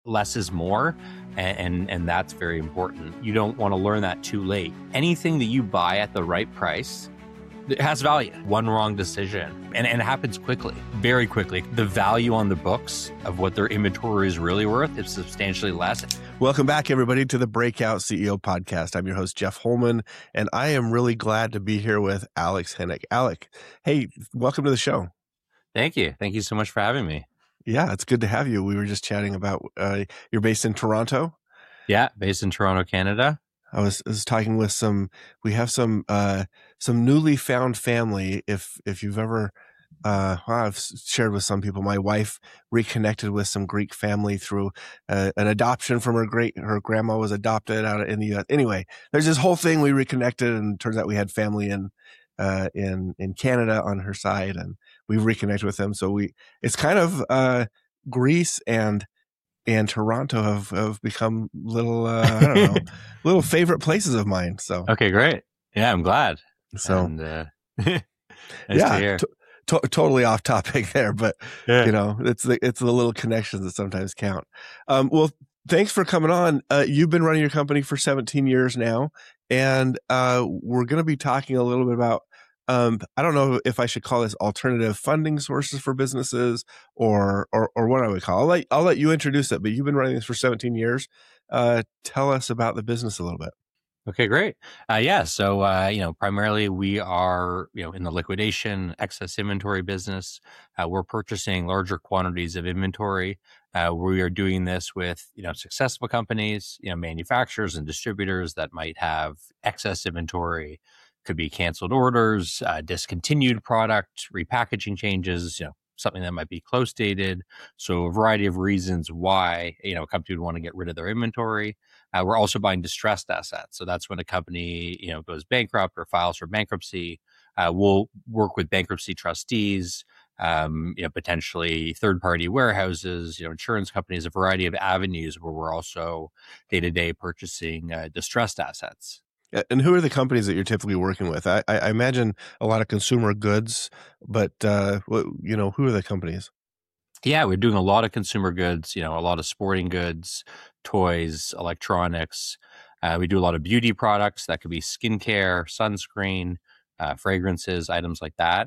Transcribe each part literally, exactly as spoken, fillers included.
less is more, and, and and that's very important. You don't want to learn that too late. Anything that you buy at the right price, it has value. One wrong decision, and, and it happens quickly, very quickly. The value on the books of what their inventory is really worth is substantially less. Welcome back, everybody, to the Breakout C E O Podcast. I'm your host, Jeff Holman, and I am really glad to be here with Alex Hennick. Alec, hey, welcome to the show. Thank you. Thank you so much for having me. Yeah, it's good to have you. We were just chatting about, uh, you're based in Toronto? Yeah, based in Toronto, Canada. I was, I was talking with some, we have some, uh, some newly found family. If, if you've ever, uh, well, I've shared with some people, my wife reconnected with some Greek family through uh, an adoption from her great, her grandma was adopted out in the U S. Anyway, there's this whole thing. We reconnected, and turns out we had family in, uh, in, in Canada on her side, and we've reconnected with them. So we, it's kind of, uh, Greece and, and Toronto have, have become little, uh, I don't know, little favorite places of mine. So, okay, great. Yeah, I'm glad. So, and, uh, nice yeah, to hear. T- to- totally off topic there, but Yeah. you know, it's the, it's the little connections that sometimes count. Um, well, thanks for coming on. Uh, you've been running your company for seventeen years now, and, uh, we're going to be talking a little bit about, Um, I don't know if I should call this alternative funding sources for businesses or, or, or what I would call it. I'll let, I'll let you introduce it, but you've been running this for seventeen years. Uh, tell us about the business a little bit. Okay, great. Uh, yeah. So, uh, you know, primarily we are, you know, in the liquidation excess inventory business. Uh, we're purchasing larger quantities of inventory. Uh, we are doing this with, you know, successful companies, you know, manufacturers and distributors that might have excess inventory. Could be canceled orders, uh, discontinued product, repackaging changes, you know, something that might be close dated. So a variety of reasons why, you know, a company would want to get rid of their inventory. Uh, we're also buying distressed assets. So that's when a company, you know, goes bankrupt or files for bankruptcy. Uh, we'll work with bankruptcy trustees, um, you know, potentially third-party warehouses, you know, insurance companies, a variety of avenues where we're also day-to-day purchasing uh, distressed assets. And who are the companies that you're typically working with? I, I imagine a lot of consumer goods, but, uh, you know, who are the companies? Yeah, we're doing a lot of consumer goods, you know, a lot of sporting goods, toys, electronics. Uh, we do a lot of beauty products. That could be skincare, sunscreen, uh, fragrances, items like that.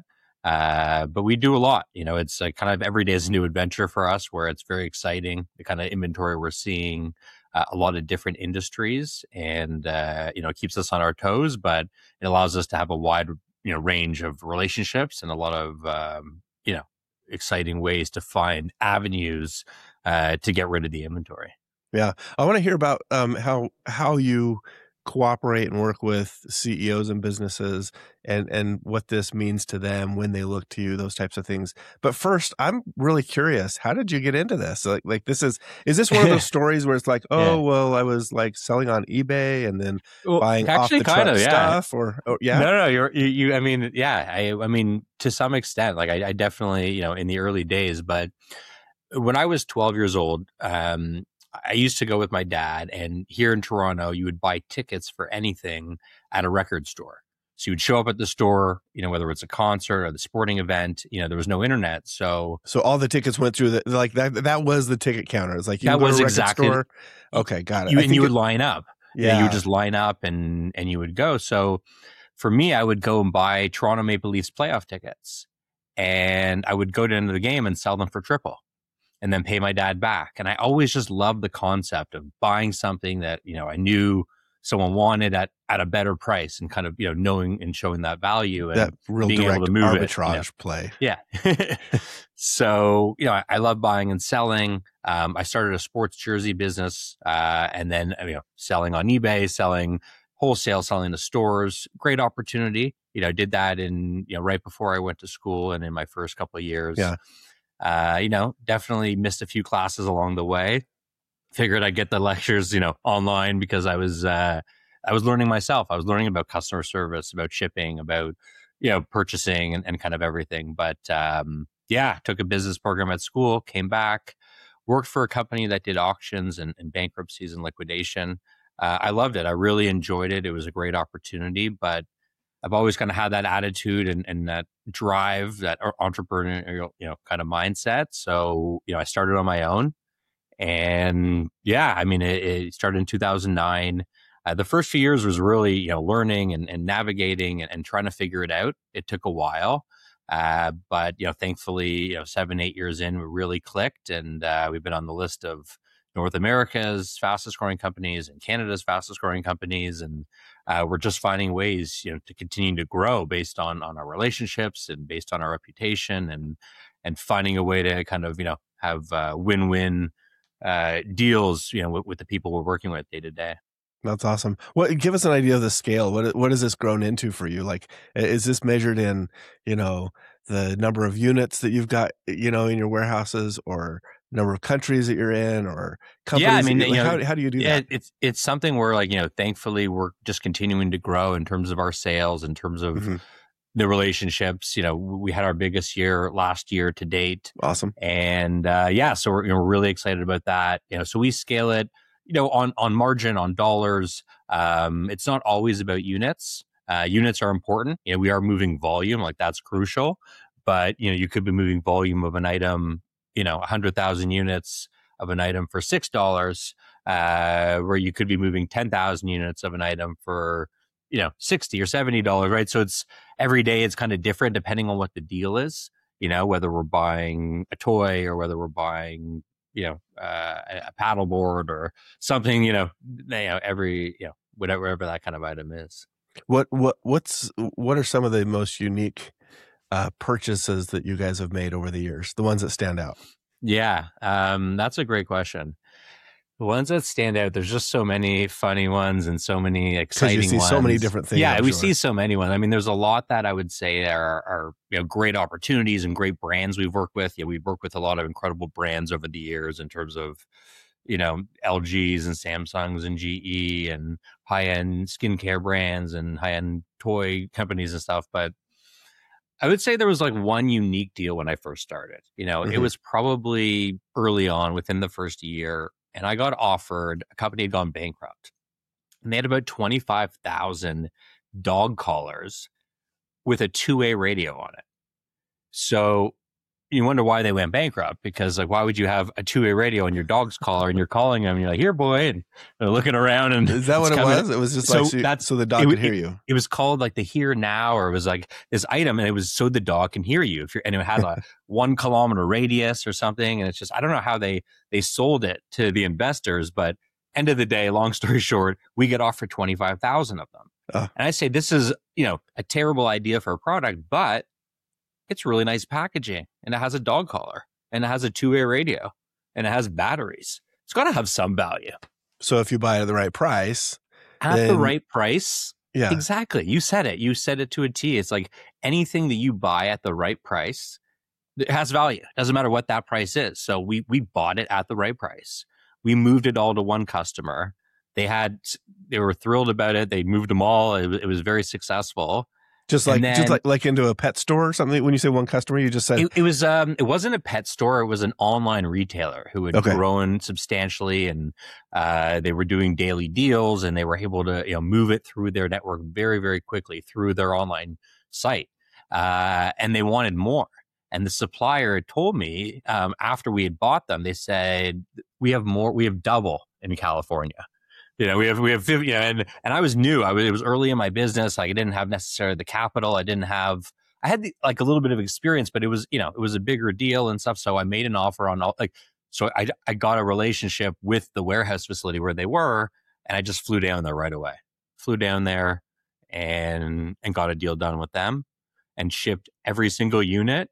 Uh, but we do a lot, you know, it's like kind of every day is a new adventure for us, where it's very exciting, the kind of inventory we're seeing, uh, a lot of different industries, and, uh, you know, it keeps us on our toes, but it allows us to have a wide, you know, range of relationships and a lot of, um, you know, exciting ways to find avenues, uh, to get rid of the inventory. Yeah. I want to hear about, um, how, how you cooperate and work with C E Os and businesses, and, and what this means to them when they look to you, those types of things. But first, I'm really curious, how did you get into this? Like, like this is, is this one of those stories where it's like, oh, Yeah. well, I was like selling on eBay and then Well, buying off actually the kind truck of, yeah. stuff, or, oh, yeah. No, no, you're, you, you, I mean, yeah, I, I mean, to some extent, like I, I definitely, you know, in the early days, but when I was twelve years old, um, I used to go with my dad, and here in Toronto, you would buy tickets for anything at a record store. So you would show up at the store, you know, whether it's a concert or the sporting event, you know, there was no internet. So, so all the tickets went through the, like that, that was the ticket counter. It's like, you that go was to a record exactly, store. Okay. Got it. you, I and think you would it, line up. yeah. You know, you would just line up and, and you would go. So for me, I would go and buy Toronto Maple Leafs playoff tickets, and I would go to the end of the game and sell them for triple, and then pay my dad back. And I always just loved the concept of buying something that, you know, I knew someone wanted at, at a better price, and kind of, you know, knowing and showing that value and that real being direct able to move arbitrage it, you know. play. Yeah. So, you know, I, I love buying and selling. Um, I started a sports jersey business, uh, and then, you know, selling on eBay, selling wholesale, selling to stores. Great opportunity. You know, I did that in, you know, right before I went to school and in my first couple of years. Yeah. Uh, you know, definitely missed a few classes along the way. Figured I'd get the lectures, you know, online, because I was, uh, I was learning myself. I was learning about customer service, about shipping, about, you know, purchasing, and, and kind of everything. But, um, yeah, took a business program at school, came back, worked for a company that did auctions and, and bankruptcies and liquidation. Uh, I loved it. I really enjoyed it. It was a great opportunity, but I've always kind of had that attitude and, and that drive, that entrepreneurial, you know, kind of mindset. So, you know, I started on my own, And yeah, I mean, it, it started in two thousand nine. Uh, the first few years was really, you know, learning and, and navigating and, and trying to figure it out. It took a while. Uh, but, you know, thankfully, you know, seven, eight years in, we really clicked, and uh, we've been on the list of North America's fastest growing companies and Canada's fastest growing companies. And uh, we're just finding ways, you know, to continue to grow based on, on our relationships and based on our reputation, and, and finding a way to kind of, you know, have uh, win-win uh, deals, you know, with, with the people we're working with day to day. That's awesome. What, give us an idea of the scale. What what has this grown into for you? Like, is this measured in, you know, the number of units that you've got, you know, in your warehouses, or number of countries that you're in, or companies? Yeah, I mean, that you, you like, know, how how do you do yeah, that? it's it's something where, like, you know, thankfully we're just continuing to grow in terms of our sales, in terms of Mm-hmm. the relationships. You know, we had our biggest year last year to date, Awesome. and uh, yeah, so we're, you know, we're really excited about that. You know, so we scale it, you know, on on margin, on dollars. Um, it's not always about units. Uh, units are important. You know, we are moving volume, like that's crucial. But you know, you could be moving volume of an item, you know, a hundred thousand units of an item for six dollars, uh, where you could be moving ten thousand units of an item for, you know, sixty or seventy dollars, right? So it's every day it's kind of different depending on what the deal is. You know, whether we're buying a toy or whether we're buying, you know, uh, a paddleboard or something, you know, you know, every, you know, whatever, whatever that kind of item is. What what what's what are some of the most unique uh, purchases that you guys have made over the years? The ones that stand out. Yeah, um, that's a great question. The ones that stand out, there's just so many funny ones and so many exciting ones. Because you see ones. so many different things. Yeah, I'm we sure. see so many ones. I mean, there's a lot that I would say are, are, you know, great opportunities and great brands we've worked with. Yeah, we've worked with a lot of incredible brands over the years in terms of, you know, L Gs and Samsungs and G E and high-end skincare brands and high-end toy companies and stuff. But I would say there was like one unique deal when I first started. You know, Mhm. it was probably early on within the first year, and I got offered, a company had gone bankrupt, and they had about twenty-five thousand dog collars with a two-way radio on it. So you wonder why they went bankrupt, because, like, why would you have a two-way radio on your dog's collar and you're calling them and you're like, here, boy, and they're looking around, and Is that what it coming, was? It was just so like so, that's so the dog it, could hear it, you. It was called like the Hear Now, or it was like this item, and it was so the dog can hear you if you're, and it had a one kilometer radius or something. And it's just, I don't know how they they sold it to the investors, but end of the day, long story short, we get offered twenty-five thousand of them. Uh. And I say, this is, you know, a terrible idea for a product, but it's really nice packaging, and it has a dog collar, and it has a two-way radio, and it has batteries. It's got to have some value. So if you buy it at the right price, at then, the right price, yeah, exactly. You said it. You said it to a T. It's like anything that you buy at the right price, it has value. It doesn't matter what that price is. So we we bought it at the right price. We moved it all to one customer. They had they were thrilled about it. They moved them all. It, it was very successful. Just like then, just like like into a pet store or something. When you say one customer, you just said it, it was um it wasn't a pet store. It was an online retailer who had okay. grown substantially, and uh, they were doing daily deals, and they were able to, you know, move it through their network very very quickly through their online site, uh, and they wanted more. And the supplier had told me um, after we had bought them, they said, we have more, we have double in California. You know, we have, we have, you know, and, and I was new. I was, it was early in my business. Like, I didn't have necessarily the capital. I didn't have, I had the, like a little bit of experience, but it was, you know, it was a bigger deal and stuff. So I made an offer on all, like, so I, I got a relationship with the warehouse facility where they were, and I just flew down there right away, flew down there and, and got a deal done with them and shipped every single unit.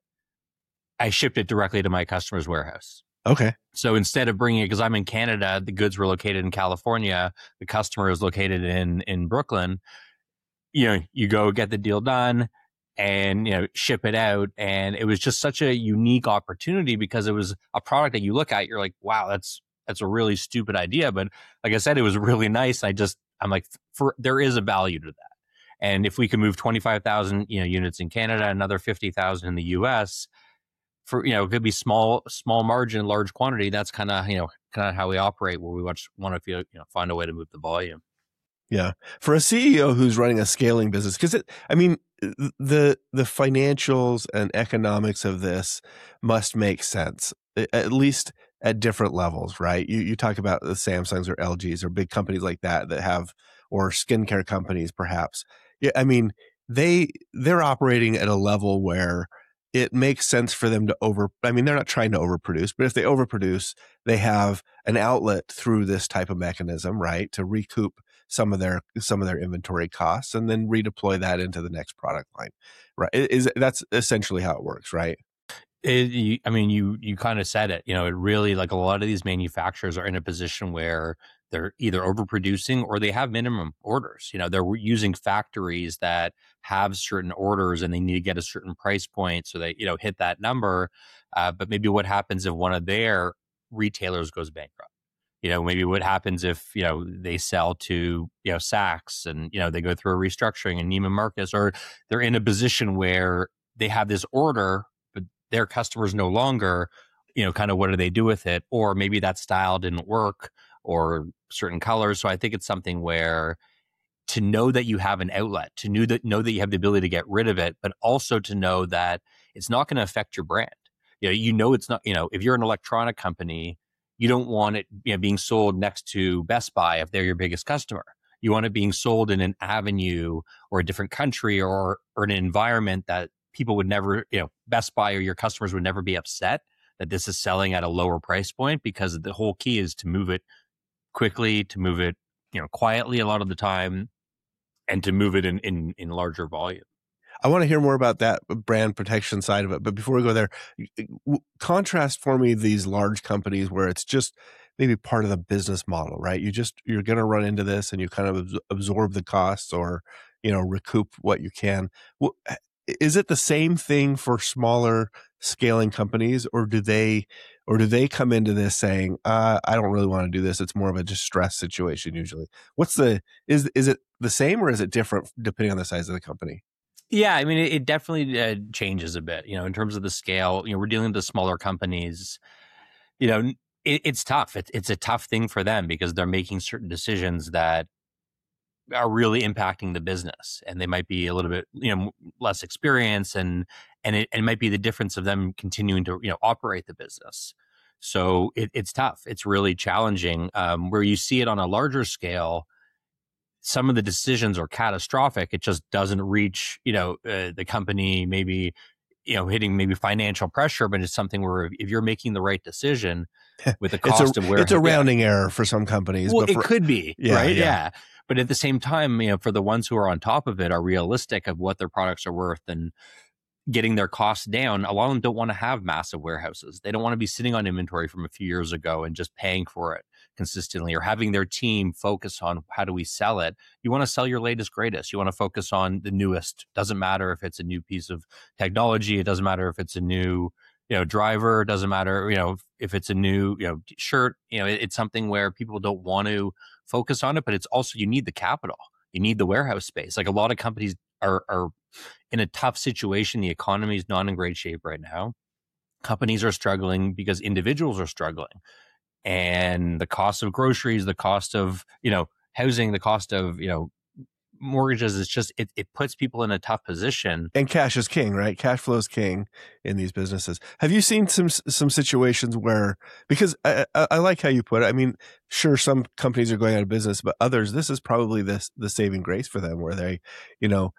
I shipped it directly to my customer's warehouse. Okay. So instead of bringing it, because I'm in Canada, the goods were located in California, the customer is located in in Brooklyn. You know, you go get the deal done and, you know, ship it out. And it was just such a unique opportunity because it was a product that you look at, you're like, wow, that's that's a really stupid idea. But like I said, it was really nice. I just, I'm like, for there is a value to that. And if we can move twenty-five thousand, you know, units in Canada, another fifty thousand in the U S, for, you know, it could be small, small margin, large quantity. That's kind of, you know, kind of how we operate, where we want to, you know, find a way to move the volume. Yeah. For a C E O who's running a scaling business, because it, I mean, the, the financials and economics of this must make sense, at least at different levels, right? You you talk about the Samsungs or L Gs or big companies like that that have, or skincare companies perhaps. Yeah, I mean, they they're operating at a level where it makes sense for them to over, I mean, they're not trying to overproduce, but if they overproduce, they have an outlet through this type of mechanism, right? To recoup some of their some of their inventory costs and then redeploy that into the next product line. Right. Is that's essentially how it works, right? It, you, I mean, you you kind of said it. You know, it really, like, a lot of these manufacturers are in a position where they're either overproducing or they have minimum orders. You know, they're using factories that have certain orders and they need to get a certain price point so they, you know, hit that number. Uh, but maybe what happens if one of their retailers goes bankrupt? You know, maybe what happens if, you know, they sell to, you know, Saks and, you know, they go through a restructuring and Neiman Marcus, or they're in a position where they have this order, but their customers no longer, you know, kind of what do they do with it? Or maybe that style didn't work or certain colors. So I think it's something where to know that you have an outlet, to know that, know that you have the ability to get rid of it, but also to know that it's not going to affect your brand. You know, you know, it's not, you know, if you're an electronic company, you don't want it, you know, being sold next to Best Buy if they're your biggest customer. You want it being sold in an avenue or a different country or or an environment that people would never, you know, Best Buy or your customers would never be upset that this is selling at a lower price point, because the whole key is to move it quickly, to move it, you know, quietly a lot of the time, and to move it in in, in larger volume. I want to hear more about that brand protection side of it. But before we go there, contrast for me these large companies where it's just maybe part of the business model, right? You just, you're going to run into this and you kind of absorb the costs or, you know, recoup what you can. Well, is it the same thing for smaller scaling companies, or do they, or do they come into this saying, uh, I don't really want to do this. It's more of a distress situation usually. What's the, is, is it the same or is it different depending on the size of the company? Yeah, I mean, it, it definitely uh, changes a bit, you know, in terms of the scale. You know, we're dealing with the smaller companies. You know, it, it's tough. It, it's a tough thing for them because they're making certain decisions that are really impacting the business, and they might be a little bit, you know, less experience, and and it, it might be the difference of them continuing to, you know, operate the business. So it, it's tough. It's really challenging. Um, where you see it on a larger scale, some of the decisions are catastrophic. It just doesn't reach, you know, uh, the company maybe, you know, hitting maybe financial pressure, but it's something where if you're making the right decision with the cost a, of where it's a rounding yeah. error for some companies. Well, but for, it could be, yeah, right? Yeah. yeah. But at the same time, you know, for the ones who are on top of it are realistic of what their products are worth and getting their costs down. A lot of them don't want to have massive warehouses. They don't want to be sitting on inventory from a few years ago and just paying for it consistently, or having their team focus on how do we sell it. You want to sell your latest, greatest. You want to focus on the newest. Doesn't matter if it's a new piece of technology. It doesn't matter if it's a new, you know, driver. It doesn't matter, you know, if it's a new, you know, shirt. You know, it, it's something where people don't want to focus on it, but it's also, you need the capital. You need the warehouse space. Like, a lot of companies are are in a tough situation. The economy is not in great shape right now. Companies are struggling because individuals are struggling. And the cost of groceries, the cost of, you know, housing, the cost of, you know, mortgages, it's just, it, it puts people in a tough position. And cash is king, right? Cash flow is king in these businesses. Have you seen some some situations where, because I, I, I like how you put it. I mean, sure, some companies are going out of business, but others, this is probably the, the saving grace for them, where they, you know,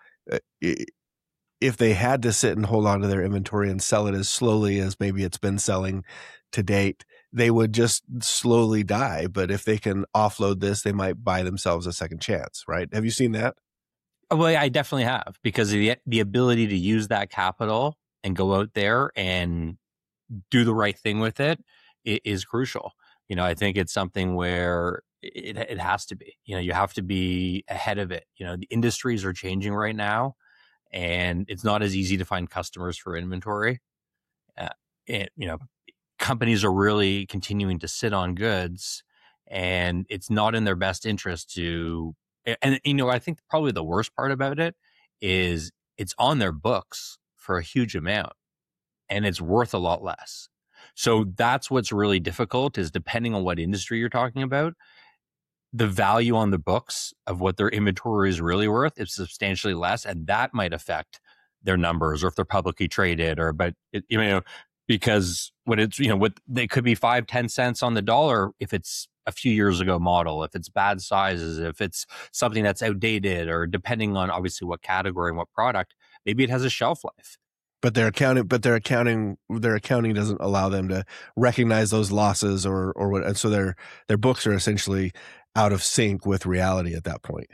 if they had to sit and hold on to their inventory and sell it as slowly as maybe it's been selling to date, they would just slowly die. But if they can offload this, they might buy themselves a second chance, right? Have you seen that? Well, I definitely have, because the the ability to use that capital and go out there and do the right thing with it is crucial. You know, I think it's something where it it has to be. You know, you have to be ahead of it. You know, the industries are changing right now, and it's not as easy to find customers for inventory. Uh, and, you know, companies are really continuing to sit on goods, and it's not in their best interest to, and, you know, I think probably the worst part about it is it's on their books for a huge amount and it's worth a lot less. So that's what's really difficult, is depending on what industry you're talking about, the value on the books of what their inventory is really worth is substantially less, and that might affect their numbers, or if they're publicly traded, or, but it, you know, because when it's, you know, what they could be five, ten cents on the dollar if it's a few years ago model, if it's bad sizes, if it's something that's outdated, or depending on obviously what category and what product, maybe it has a shelf life. But their accounting, but their accounting, their accounting doesn't allow them to recognize those losses, or or what, and so their their books are essentially out of sync with reality at that point.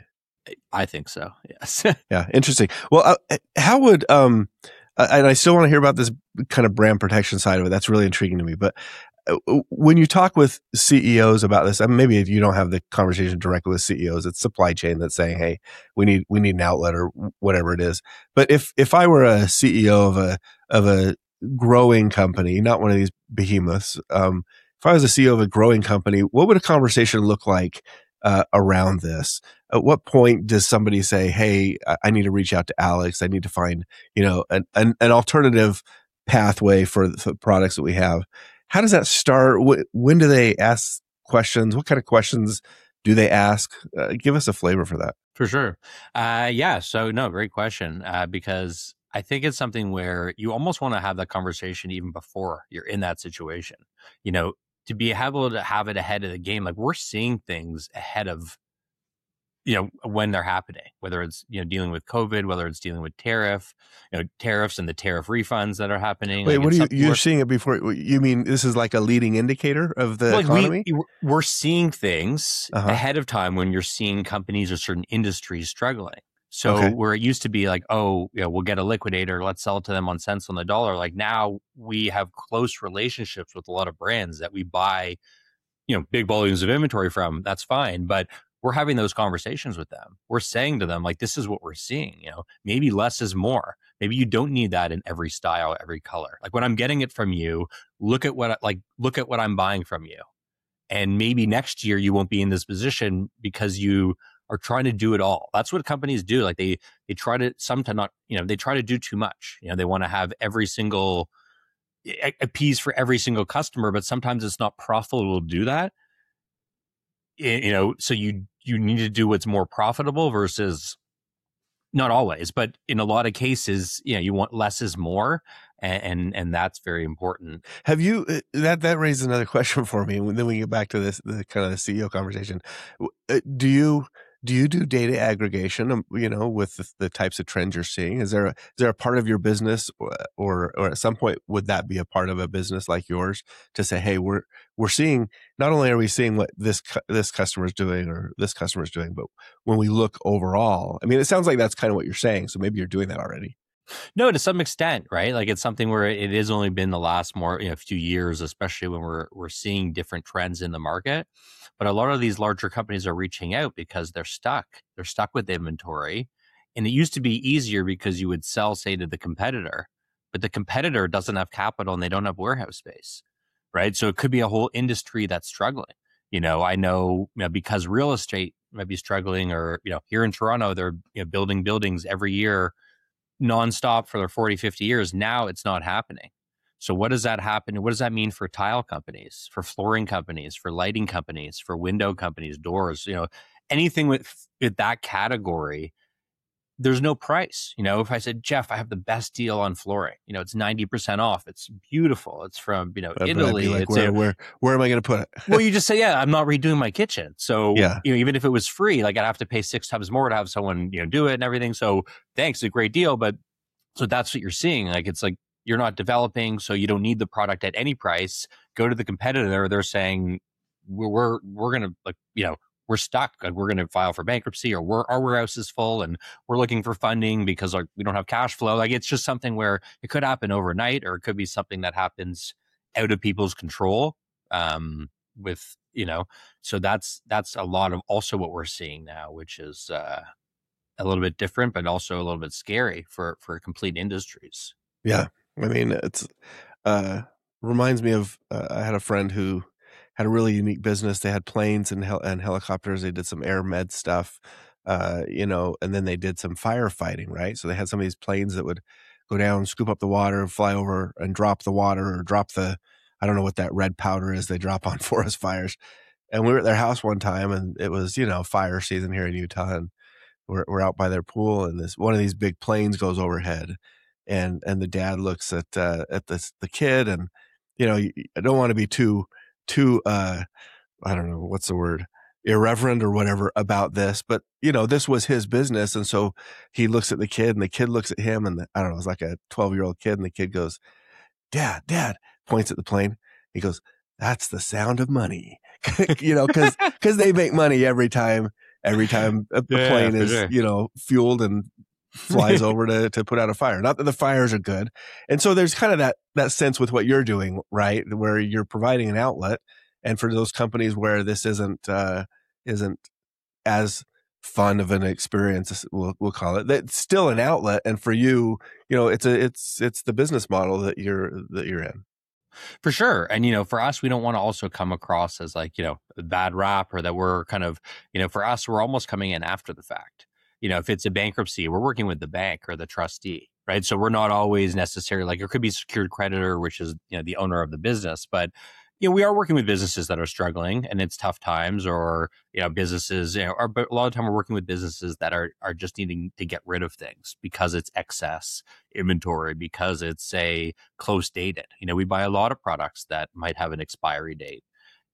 I think so. Yes. Yeah, interesting. Well, uh, how would um, and I still want to hear about this kind of brand protection side of it. That's really intriguing to me. But when you talk with C E Os about this, I mean, maybe if you don't have the conversation directly with C E Os, it's supply chain that's saying, "Hey, we need we need an outlet," or whatever it is. But if if I were a C E O of a of a growing company, not one of these behemoths, um, if I was a C E O of a growing company, what would a conversation look like uh, around this? At what point does somebody say, "Hey, I need to reach out to Alex. I need to find, you know, an an, an alternative pathway for the products that we have"? How does that start? When do they ask questions? What kind of questions do they ask? Uh, give us a flavor for that. For sure. Uh, yeah. So no, great question. Uh, because I think it's something where you almost want to have that conversation even before you're in that situation, you know, to be able to have it ahead of the game. Like, we're seeing things ahead of, you know, when they're happening, whether it's, you know, dealing with COVID, whether it's dealing with tariff, you know, tariffs and the tariff refunds that are happening. Wait, like, what are you, you're seeing it before? You mean this is like a leading indicator of the like economy? We, we're seeing things Uh-huh. ahead of time when you're seeing companies or certain industries struggling. So Okay. where it used to be like, oh, you know, we'll get a liquidator, let's sell it to them on cents on the dollar. Like, now we have close relationships with a lot of brands that we buy, you know, big volumes of inventory from. That's fine. But we're having those conversations with them. We're saying to them, like, this is what we're seeing, you know, maybe less is more. Maybe you don't need that in every style, every color. Like, when I'm getting it from you, look at what, like, look at what I'm buying from you. And maybe next year you won't be in this position because you are trying to do it all. That's what companies do. Like, they, they try to, sometimes not, you know, they try to do too much. You know, they want to have every single, a, a piece for every single customer, but sometimes it's not profitable to do that. You know, so you, you need to do what's more profitable versus, not always, but in a lot of cases, you know, you want less is more. And, and, and that's very important. Have you, that, that raises another question for me. And then we get back to this, the kind of the C E O conversation. Do you, do you do data aggregation, you know, with the, the types of trends you're seeing? Is there a, is there a part of your business, or, or, or at some point, would that be a part of a business like yours to say, hey, we're, we're seeing, not only are we seeing what this, this customer is doing or this customer is doing, but when we look overall, I mean, it sounds like that's kind of what you're saying. So maybe you're doing that already. No, to some extent, right? Like, it's something where it has only been the last more, you know, few years, especially when we're we're seeing different trends in the market. But a lot of these larger companies are reaching out because they're stuck. They're stuck with inventory. And it used to be easier because you would sell, say, to the competitor, but the competitor doesn't have capital and they don't have warehouse space, right? So it could be a whole industry that's struggling. You know, I know, you know, because real estate might be struggling, or, you know, here in Toronto, they're, you know, building buildings every year nonstop for their forty, fifty years. Now it's not happening. So what does that happen? What does that mean for tile companies, for flooring companies, for lighting companies, for window companies, doors, you know, anything with, with that category? There's no price. You know, if I said, Jeff, I have the best deal on flooring, you know, it's ninety percent off. It's beautiful. It's from, you know, But Italy. Like, it's where, a, where, where am I going to put it? Well, you just say, yeah, I'm not redoing my kitchen. So, yeah. you know, even if it was free, like, I'd have to pay six times more to have someone, you know, do it and everything. So thanks, a great deal. But so that's what you're seeing. Like, it's like, you're not developing, so you don't need the product at any price. Go to the competitor. They're saying, we're, we're, we're going to, like, you know, we're stuck. Like, we're going to file for bankruptcy, or we're, our warehouse is full and we're looking for funding because, like, we don't have cash flow. Like, it's just something where it could happen overnight, or it could be something that happens out of people's control. Um, with, you know, so that's, that's a lot of also what we're seeing now, which is, uh, a little bit different, but also a little bit scary for, for complete industries. Yeah. I mean, it's, uh, reminds me of, uh, I had a friend who had a really unique business. They had planes and, hel- and helicopters. They did some air med stuff, uh, you know, and then they did some firefighting, right? So they had some of these planes that would go down, scoop up the water, fly over and drop the water, or drop the, I don't know what that red powder is they drop on forest fires. And we were at their house one time, and it was, you know, fire season here in Utah, and we're, we're out by their pool, and this, one of these big planes goes overhead. and and the dad looks at uh, at this the kid, and you know, I don't want to be too too uh, I don't know what's the word, irreverent or whatever about this, but you know, this was his business, and so he looks at the kid, and the kid looks at him, and the, I don't know, it's like a twelve year old kid, and the kid goes, "Dad, Dad," points at the plane. He goes, "That's the sound of money," you know, because because they make money every time every time a, Yeah, a plane for is sure. you know fueled and flies over to to put out a fire. Not that the fires are good, and so there's kind of that that sense with what you're doing, right, where you're providing an outlet, and for those companies where this isn't uh, isn't as fun of an experience, we'll we'll call it, that's still an outlet, and for you, you know, it's a it's it's the business model that you're that you're in. For sure. And, you know, for us, we don't want to also come across as like, you know, a bad rap, or that we're kind of, you know, for us, we're almost coming in after the fact. You know, if it's a bankruptcy, we're working with the bank or the trustee, right? So we're not always necessarily like, there could be a secured creditor, which is, you know, the owner of the business, but you know, we are working with businesses that are struggling and it's tough times, or, you know, businesses, you know, or, but a lot of time we're working with businesses that are, are just needing to get rid of things because it's excess inventory, because it's a close dated. You know, we buy a lot of products that might have an expiry date.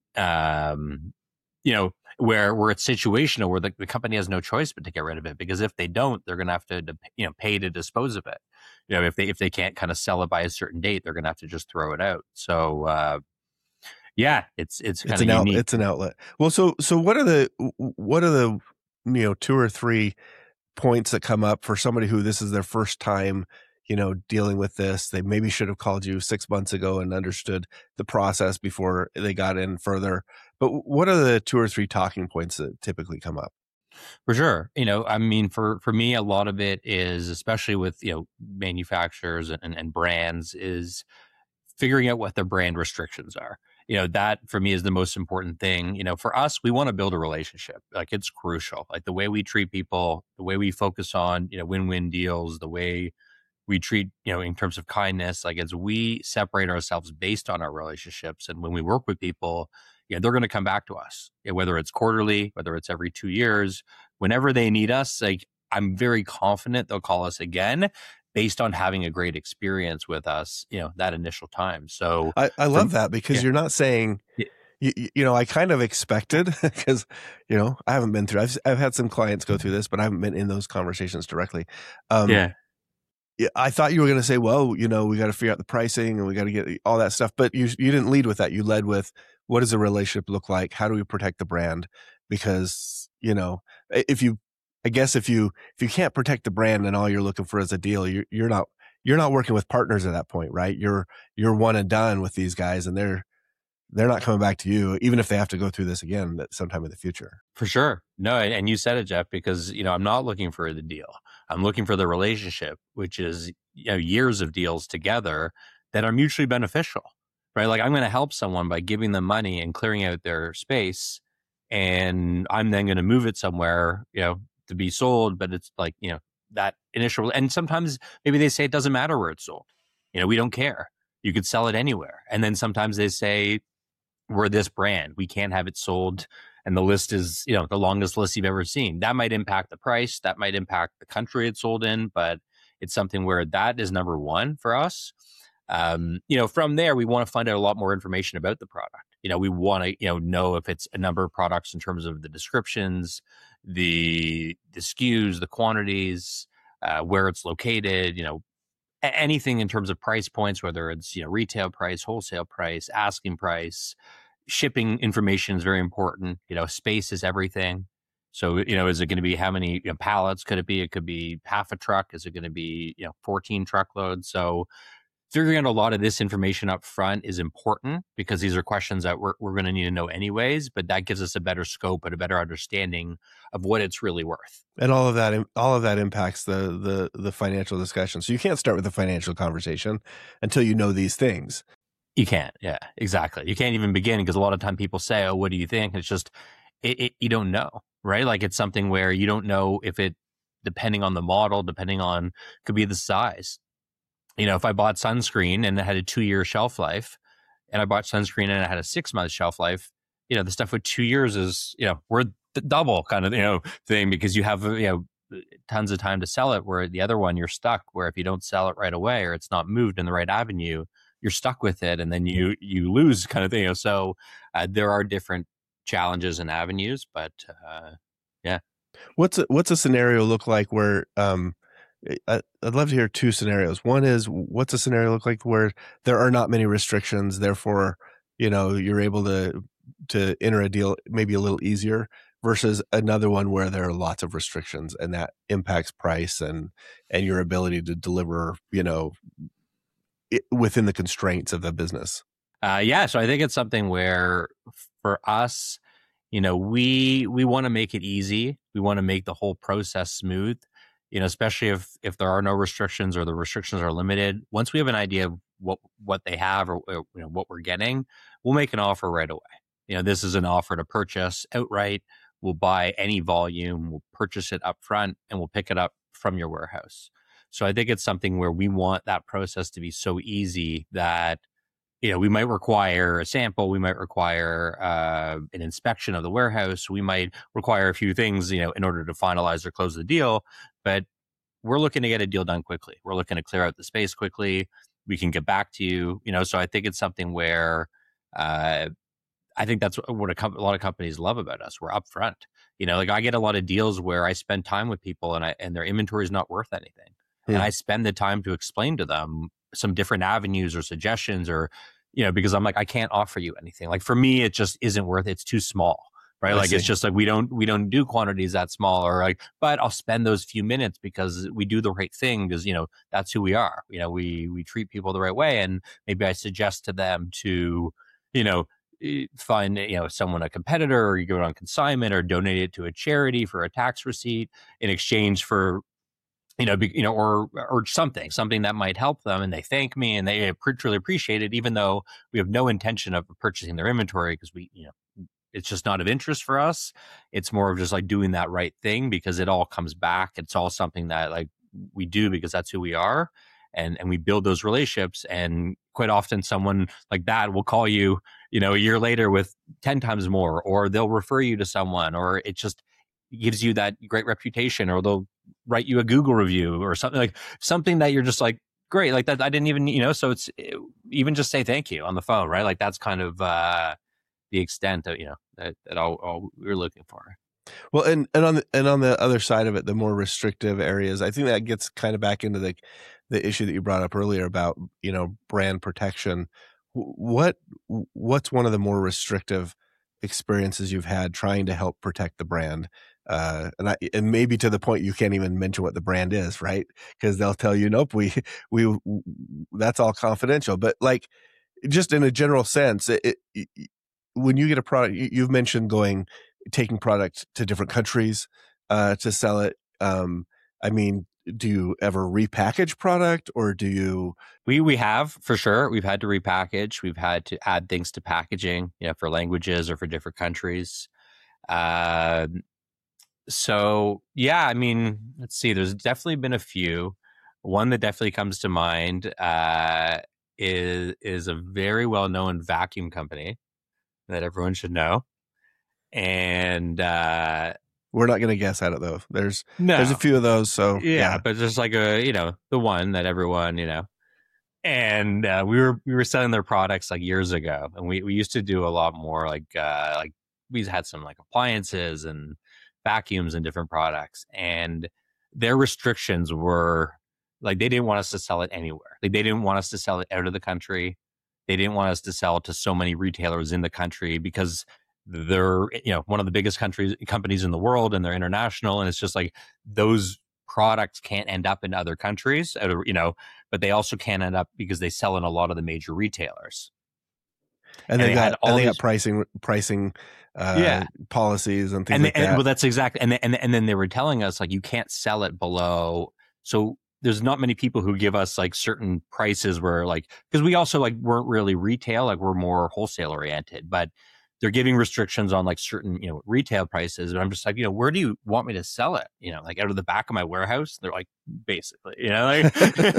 Um, you know, where, where it's situational, where the, the company has no choice but to get rid of it, because if they don't, they're going to have to, you know, pay to dispose of it. You know, if they, if they can't kind of sell it by a certain date, they're going to have to just throw it out. So, uh, yeah, it's it's kind It's of an out, unique. it's an outlet. Well, so so what are the what are the you know two or three points that come up for somebody who this is their first time, you know, dealing with this? They maybe should have called you six months ago and understood the process before they got in further. But what are the two or three talking points that typically come up? For sure. You know, I mean, for, for me, a lot of it is, especially with, you know, manufacturers and, and brands, is figuring out what their brand restrictions are. You know, that for me is the most important thing. You know, for us, we want to build a relationship. Like, it's crucial. Like the way we treat people, the way we focus on, you know, win-win deals, the way we treat, you know, in terms of kindness, like as we separate ourselves based on our relationships. And when we work with people, you know, they're going to come back to us, you know, whether it's quarterly, whether it's every two years, whenever they need us. Like, I'm very confident they'll call us again based on having a great experience with us, you know, that initial time. So I, I love from, that, because yeah, you're not saying, yeah, you, you know, I kind of expected, because, you know, I haven't been through, I've, I've had some clients go through this, but I haven't been in those conversations directly. Um, yeah. Yeah, I thought you were going to say, well, you know, we got to figure out the pricing and we got to get all that stuff. But you you didn't lead with that. You led with, what does the relationship look like? How do we protect the brand? Because, you know, if you, I guess if you if you can't protect the brand and all you're looking for is a deal, you're you're not you're not working with partners at that point, right? You're you're one and done with these guys, and they're they're not coming back to you, even if they have to go through this again at sometime in the future. For sure. No, and and you said it, Jeff, because, you know, I'm not looking for the deal. I'm looking for the relationship, which is, you know, years of deals together that are mutually beneficial, right? Like, I'm going to help someone by giving them money and clearing out their space. And I'm then going to move it somewhere, you know, to be sold. But it's like, you know, that initial, and sometimes maybe they say it doesn't matter where it's sold. You know, we don't care. You could sell it anywhere. And then sometimes they say, we're this brand, we can't have it sold, and the list is, you know, the longest list you've ever seen. That might impact the price, that might impact the country it's sold in, but it's something where that is number one for us. Um, you know, from there, we want to find out a lot more information about the product. You know, we want to, you know, know if it's a number of products in terms of the descriptions, the the S K Us, the quantities, uh, where it's located, you know, anything in terms of price points, whether it's, you know, retail price, wholesale price, asking price. Shipping information is very important. You know, space is everything. So, you know, is it going to be how many, you know, pallets could it be? It could be half a truck. Is it going to be, you know, fourteen truckloads? So figuring out a lot of this information up front is important, because these are questions that we're, we're going to need to know anyways, but that gives us a better scope and a better understanding of what it's really worth. And all of that, all of that impacts the the the financial discussion. So you can't start with the financial conversation until you know these things. You can't. Yeah, exactly. You can't even begin, because a lot of time people say, oh, what do you think? It's just, it, it, you don't know, right? Like, it's something where you don't know if it, depending on the model, depending on, could be the size. You know, if I bought sunscreen and it had a two year shelf life, and I bought sunscreen and it had a six month shelf life, you know, the stuff with two years is, you know, worth the double kind of, you know, thing, because you have, you know, tons of time to sell it, where the other one you're stuck, where if you don't sell it right away or it's not moved in the right avenue, you're stuck with it and then you you lose, kind of thing. You know, so uh, there are different challenges and avenues, but uh, yeah. What's a, what's a scenario look like where um, I, I'd love to hear two scenarios. One is, what's a scenario look like where there are not many restrictions, therefore, you know, you're able to to enter a deal maybe a little easier, versus another one where there are lots of restrictions and that impacts price and and your ability to deliver, you know, it, within the constraints of the business. Uh, yeah, so I think it's something where for us, you know, we we want to make it easy. We want to make the whole process smooth, you know, especially if if there are no restrictions or the restrictions are limited. Once we have an idea of what what they have, or, or you know what we're getting, we'll make an offer right away. You know, this is an offer to purchase outright. We'll buy any volume, we'll purchase it up front, and we'll pick it up from your warehouse. So I think it's something where we want that process to be so easy that, you know, we might require a sample, we might require uh, an inspection of the warehouse, we might require a few things, you know, in order to finalize or close the deal. But we're looking to get a deal done quickly. We're looking to clear out the space quickly. We can get back to you, you know. So I think it's something where uh, I think that's what a, com- a lot of companies love about us. We're upfront. You know, like I get a lot of deals where I spend time with people and I and their inventory is not worth anything, hmm. and I spend the time to explain to them some different avenues or suggestions, or, you know, because I'm like, I can't offer you anything. Like for me, it just isn't worth it. It's too small, right? I like see. It's just like we don't we don't do quantities that small, or like, but I'll spend those few minutes because we do the right thing, because, you know, that's who we are. You know, we we treat people the right way, and maybe I suggest to them to, you know, find, you know, someone, a competitor, or you go on consignment, or donate it to a charity for a tax receipt in exchange for, you know, be, you know, or or something, something that might help them, and they thank me and they truly appreciate it, even though we have no intention of purchasing their inventory, because we, you know, it's just not of interest for us. It's more of just like doing that right thing, because it all comes back. It's all something that like we do because that's who we are, and and we build those relationships. And quite often, someone like that will call you, you know, a year later with ten times more, or they'll refer you to someone, or it just gives you that great reputation, or they'll write you a Google review or something, like something that you're just like, great, like that. I didn't even, you know, so it's even just say thank you on the phone, right? Like that's kind of uh, the extent of, you know, that, that all, all we're looking for. Well, and, and on the, and on the other side of it, the more restrictive areas, I think that gets kind of back into the, the issue that you brought up earlier about, you know, brand protection. What, what's one of the more restrictive experiences you've had trying to help protect the brand? Uh, and I, and maybe to the point you can't even mention what the brand is, right? Because they'll tell you, nope, we, we, that's all confidential. But like, just in a general sense, it, it, when you get a product, you, you've mentioned going, taking product to different countries uh, to sell it. Um, I mean, do you ever repackage product, or do you? We we have, for sure. We've had to repackage. We've had to add things to packaging, you know, for languages or for different countries. Uh, so yeah, I mean, let's see. There's definitely been a few. One that definitely comes to mind uh, is is a very well known vacuum company that everyone should know. And uh, we're not going to guess at it though. There's no. there's a few of those. So yeah, yeah, but just like a, you know, the one that everyone, you know, and uh, we were we were selling their products like years ago, and we, we used to do a lot more like uh, like we had some like appliances and vacuums and different products, and their restrictions were like they didn't want us to sell it anywhere. Like they didn't want us to sell it out of the country. They didn't want us to sell to so many retailers in the country, because they're, you know, one of the biggest countries companies in the world, and they're international, and it's just like those products can't end up in other countries, you know, but they also can't end up because they sell in a lot of the major retailers. And, and they, they got all and they these, got pricing pricing uh, yeah. policies and things and like they, that. And, well, that's exactly, and and and then they were telling us like you can't sell it below. So there's not many people who give us like certain prices where like, because we also like weren't really retail, like we're more wholesale oriented, but they're giving restrictions on like certain, you know, retail prices. And I'm just like, you know, where do you want me to sell it? You know, like out of the back of my warehouse? They're like, basically, you know, like,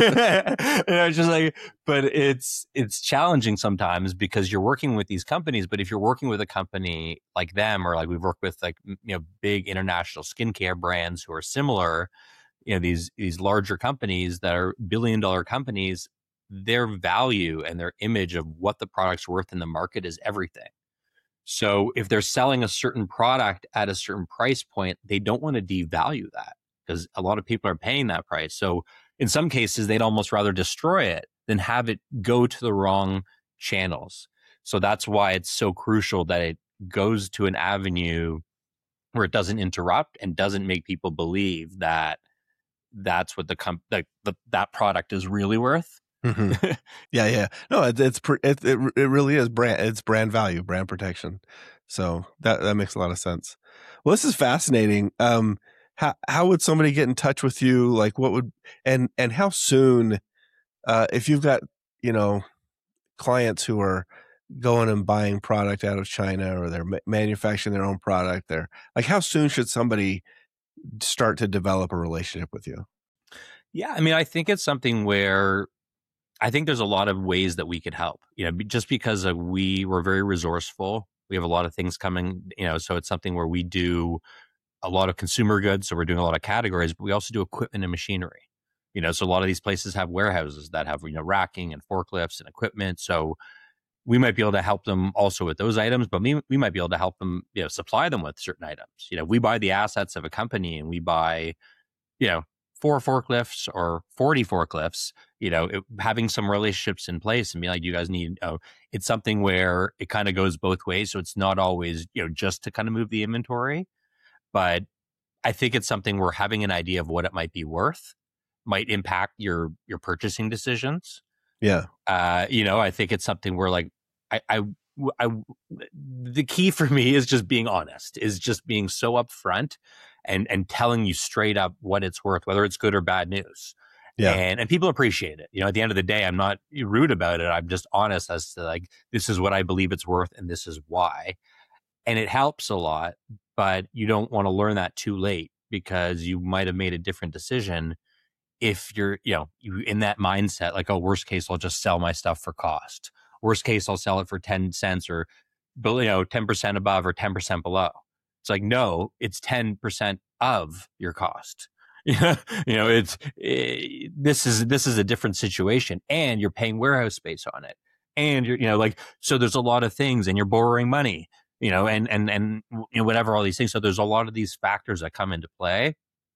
you know, just like, but it's, it's challenging sometimes because you're working with these companies. But if you're working with a company like them, or like we've worked with like, you know, big international skincare brands who are similar, you know, these, these larger companies that are billion dollar companies, their value and their image of what the product's worth in the market is everything. So if they're selling a certain product at a certain price point, they don't want to devalue that because a lot of people are paying that price. So in some cases, they'd almost rather destroy it than have it go to the wrong channels. So that's why it's so crucial that it goes to an avenue where it doesn't interrupt and doesn't make people believe that that's what the comp- that the, that product is really worth. Mm-hmm. Yeah, yeah. No, it, it's it, it it really is brand. It's brand value, brand protection. So that that makes a lot of sense. Well, this is fascinating. Um, how how would somebody get in touch with you? Like, what would and and how soon? Uh, if you've got you know clients who are going and buying product out of China, or they're ma- manufacturing their own product, they're like, how soon should somebody start to develop a relationship with you? Yeah, I mean, I think it's something where I think there's a lot of ways that we could help, you know, just because uh, we were very resourceful. We have a lot of things coming, you know, so it's something where we do a lot of consumer goods. So we're doing a lot of categories, but we also do equipment and machinery, you know, so a lot of these places have warehouses that have, you know, racking and forklifts and equipment. So we might be able to help them also with those items, but we, we might be able to help them, you know, supply them with certain items. You know, we buy the assets of a company and we buy, you know, four forklifts or forty forklifts, you know, it, having some relationships in place and be like, you guys need, oh, it's something where it kind of goes both ways. So it's not always, you know, just to kind of move the inventory, but I think it's something where having an idea of what it might be worth might impact your, your purchasing decisions. Yeah. Uh, you know, I think it's something where like, I, I, I, the key for me is just being honest, is just being so upfront and and telling you straight up what it's worth, whether it's good or bad news. Yeah. And and people appreciate it. You know, at the end of the day, I'm not rude about it. I'm just honest as to like, this is what I believe it's worth and this is why. And it helps a lot, but you don't want to learn that too late because you might have made a different decision if you're, you know, you in that mindset, like, oh, worst case, I'll just sell my stuff for cost. Worst case, I'll sell it for ten cents or, you know, ten percent above or ten percent below. It's like, no, it's ten percent of your cost. you know, it's, it, this is, this is a different situation and you're paying warehouse space on it. And you're, you know, like, so there's a lot of things and you're borrowing money, you know, and, and, and, you know, whatever, all these things. So there's a lot of these factors that come into play.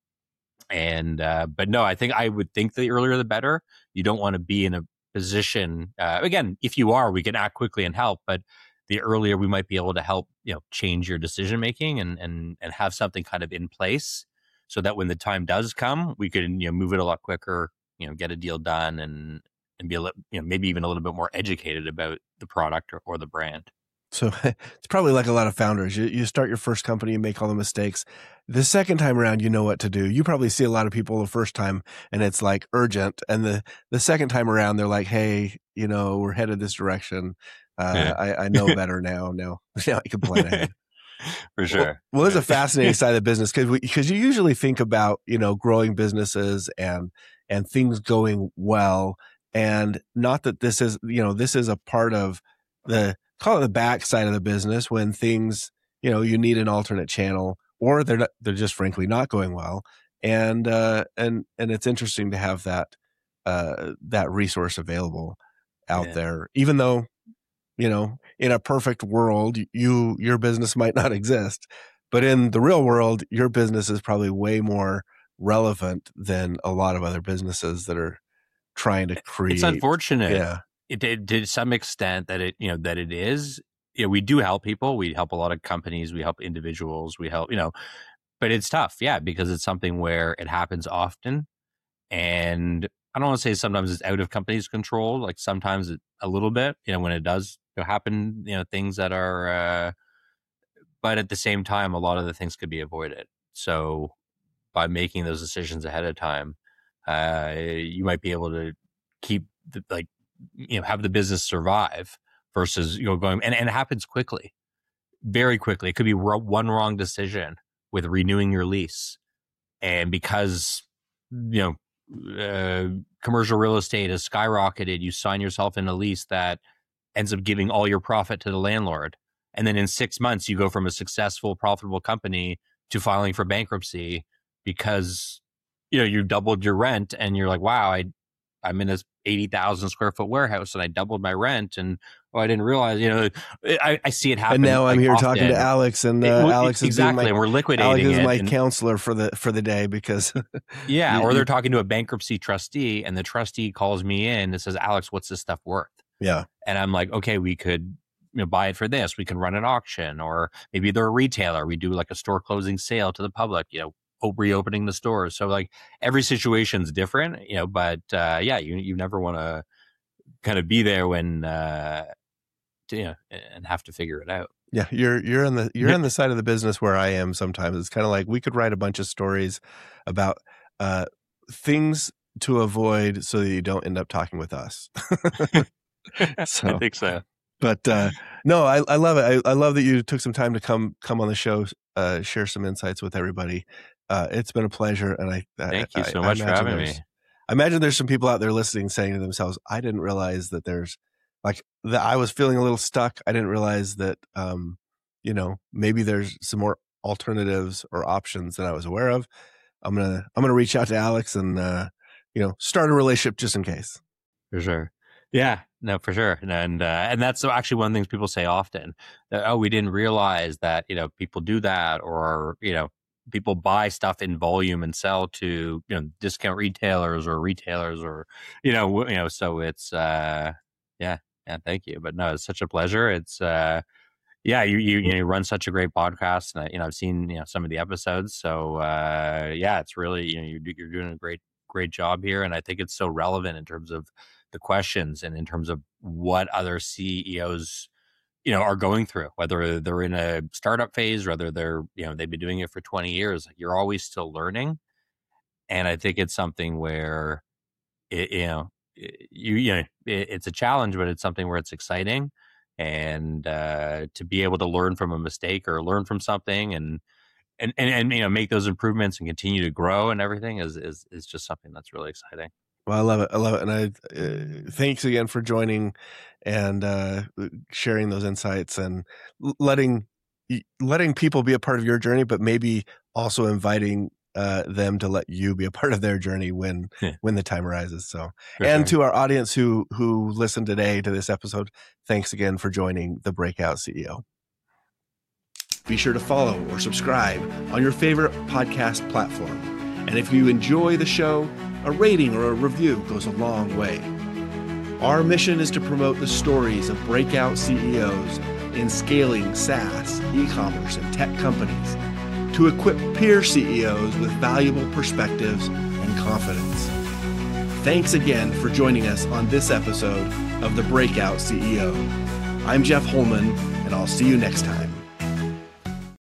And, uh, but no, I think I would think the earlier the better. You don't want to be in a position, uh, again, if you are, we can act quickly and help, but the earlier we might be able to help, you know, change your decision making and, and, and have something kind of in place so that when the time does come, we could, you know, move it a lot quicker, you know, get a deal done and, and be a little, you know, maybe even a little bit more educated about the product or, or the brand. So it's probably like a lot of founders. You, you start your first company, you make all the mistakes. The second time around, you know what to do. You probably see a lot of people the first time and it's like urgent. And the, the second time around, they're like, hey, you know, we're headed this direction. Uh, yeah. I, I know better now. Now, now I can plan ahead. For sure. Well, well there's a fascinating side of the business because because you usually think about, you know, growing businesses and and things going well. And not that this is, you know, this is a part of the, call it the back side of the business when things, you know, you need an alternate channel or they're not, they're just frankly not going well. And, uh, and, and it's interesting to have that, uh, that resource available out yeah. there, even though, you know, in a perfect world, you, your business might not exist, but in the real world, your business is probably way more relevant than a lot of other businesses that are trying to create. It's unfortunate. Yeah. It, it, to some extent that it, you know, that it is, you know, we do help people. We help a lot of companies. We help individuals. We help, you know, but it's tough. Yeah. Because it's something where it happens often. And I don't want to say sometimes it's out of companies' control. Like sometimes it, a little bit, you know, when it does happen, you know, things that are, uh, but at the same time, a lot of the things could be avoided. So by making those decisions ahead of time, uh, you might be able to keep the, like, you know, have the business survive versus, you know, going, and, and it happens quickly. very quickly. It could be one wrong decision with renewing your lease. And because, you know, uh, commercial real estate has skyrocketed, you sign yourself in a lease that ends up giving all your profit to the landlord. And then in six months, you go from a successful, profitable company to filing for bankruptcy because, you know, you doubled your rent and you're like, wow, I, I'm in this eighty thousand square foot warehouse and I doubled my rent. And oh, I didn't realize, you know, I, I see it happen. And now I'm like here often. talking to Alex, and uh, it, well, Alex is exactly, my, and we're liquidating Alex is it my and, counselor for the for the day because yeah, you, or they're you, talking to a bankruptcy trustee, and the trustee calls me in and says, "Alex, what's this stuff worth?" Yeah, and I'm like, "Okay, we could, you know, buy it for this. We can run an auction, or maybe they're a retailer. We do like a store closing sale to the public. You know." Reopening the stores. So like every situation's different, you know, but uh, yeah, you you never want to kind of be there when, uh, to, you know, and have to figure it out. Yeah. You're, you're on the, you're on the side of the business where I am sometimes. It's kind of like we could write a bunch of stories about uh, things to avoid so that you don't end up talking with us. So, I think so. But uh, no, I, I love it. I, I love that you took some time to come come on the show, uh, share some insights with everybody. Uh, it's been a pleasure, and I thank I, you so I, much I for having me. I imagine there's some people out there listening, saying to themselves, "I didn't realize that there's like that. I was feeling a little stuck. I didn't realize that, um, you know, maybe there's some more alternatives or options that I was aware of." I'm gonna I'm gonna reach out to Alex and uh, you know, start a relationship just in case. For sure. Yeah, no, for sure. And, uh, and that's actually one of the things people say often that, oh, we didn't realize that, you know, people do that, or, you know, people buy stuff in volume and sell to, you know, discount retailers or retailers or, you know, you know, so it's, uh, yeah, yeah, thank you. But no, it's such a pleasure. It's, uh, yeah, you, you, you know, run such a great podcast, and, you know, I've seen, you know, some of the episodes. So, uh, yeah, it's really, you know, you're, you're doing a great, great job here. And I think it's so relevant in terms of the questions and in terms of what other C E Os, you know, are going through, whether they're in a startup phase, whether they're, you know, they've been doing it for twenty years, you're always still learning. And I think it's something where, it, you know, you, you know, it, it's a challenge, but it's something where it's exciting. And uh, to be able to learn from a mistake or learn from something and, and, and, and, you know, make those improvements and continue to grow and everything is, is, is just something that's really exciting. Well, I love it. I love it. And I, uh, thanks again for joining and uh, sharing those insights and letting, letting people be a part of your journey, but maybe also inviting uh, them to let you be a part of their journey when, yeah. when the time arises. So, for and sure. To our audience who, who listened today to this episode, thanks again for joining the Breakout C E O. Be sure to follow or subscribe on your favorite podcast platform. And if you enjoy the show, a rating or a review goes a long way. Our mission is to promote the stories of breakout C E Os in scaling SaaS, e-commerce, and tech companies to equip peer C E Os with valuable perspectives and confidence. Thanks again for joining us on this episode of The Breakout C E O. I'm Jeff Holman, and I'll see you next time.